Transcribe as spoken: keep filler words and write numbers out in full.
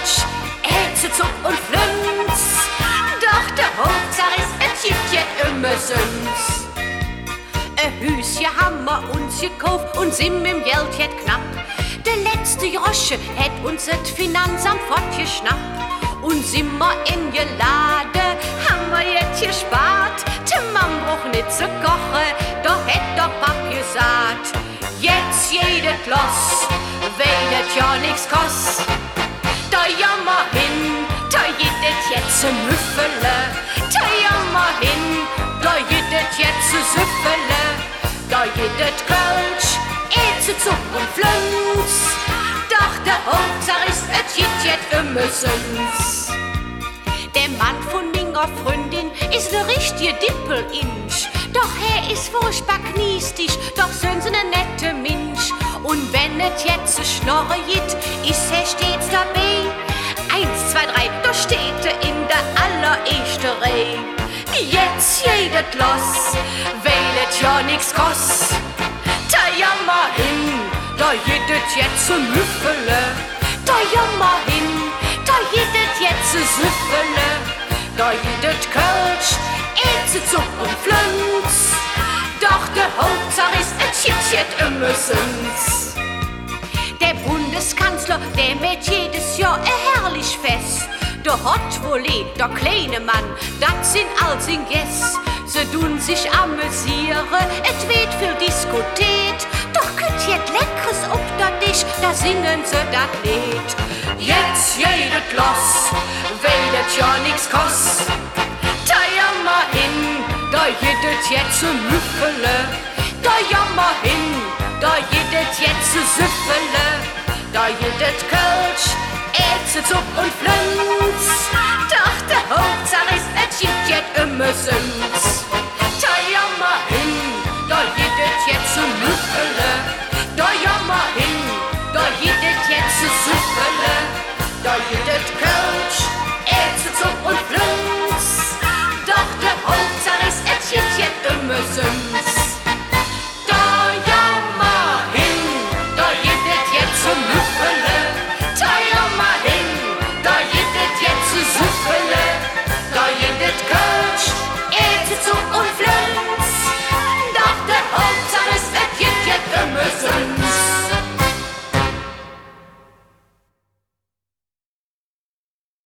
Kölsch, Ätze, Zuck und Flünz. Doch der Hauptsache ist, es gibt ja immer Süns. Ein Hüschen haben wir uns gekauft und sind mit dem Geld jetzt knapp. Der letzte Josche hat uns das Finanzamt fortgeschnappt. Und sind wir in Gelade, haben wir jetzt gespart. Der Mann braucht nicht zu kochen, da hätt der Papp gesagt. Jetzt jede Kloss, weil das ja nix kost. Da jammer hin, da geht es jetzt zum Müffele. Da jammer hin, da geht es jetzt zu Süffele. Da geht es Kölsch, Ätze, Zuck und Flünz. Doch der Hauptsache ist, es geht jetzt immer Süns. Der Mann von meiner Freundin ist ne richtige Dippel-Inch. Doch er ist furchtbar kniestig, doch sind sie ne nette Mensch. Und wenn es jetzt zu Schnorre geht, ist er stets dabei. Eins, zwei, drei, da steht er in der allererste Reihe. Jetzt jedet los, weil es ja nix kost. Da jammer hin, da jedet jetzt zu Müffele. Da jammer hin, da jedet jetzt zu Süffele. Da jedet Kölsch, Ätze, Zuck und Flünz. Doch der Hauptsache ist, es gibt jetzt immer Süns. Der Bundeskanzler, der mäht jedes Jahr ein herrlich Fest. Der hat wohl der kleine Mann, das sind all sin Gäste. Sie tun sich amüsieren, et wird viel diskutiert. Doch könnt jet Leckeres ob da dich, da singen sie dat Lied. Jetzt jedet los, weil das ja nix kost. Da jammer hin, da jedet jetzt zu Müffele. Da jammer hin, da jedet jetzt zu Süffele. Da jedet Kölsch, Ätze, Zuck und Flünz. Doch der Hauptsache ist, es gibt jetzt immer Süns. Da jammer hin, da jedet jetzt zu Müffele. Da jammer hin, da jedet jetzt zu Süffele. Da jedet Kölsch.